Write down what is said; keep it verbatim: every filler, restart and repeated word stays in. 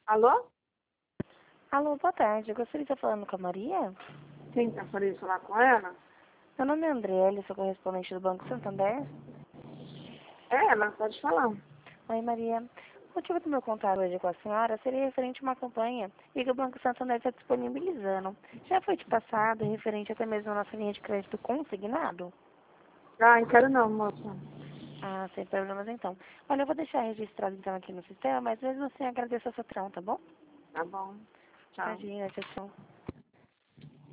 Alô? Alô, boa tarde. Eu gostaria de estar falando com a Maria. Quem gostaria de falar com ela? Meu nome é Andriele, sou correspondente do Banco Santander. É ela, pode falar. Oi, Maria. O motivo do meu contato hoje com a senhora seria referente a uma campanha e que o Banco Santander está disponibilizando. Já foi de passado, referente até mesmo à nossa linha de crédito consignado? Ah, não quero não, moça. Ah, sem problemas então. Olha, eu vou deixar registrado então aqui no sistema, mas mesmo assim agradeço a sua atenção, tá bom? Tá bom. Tchau. Tadinha, tchau, tchau.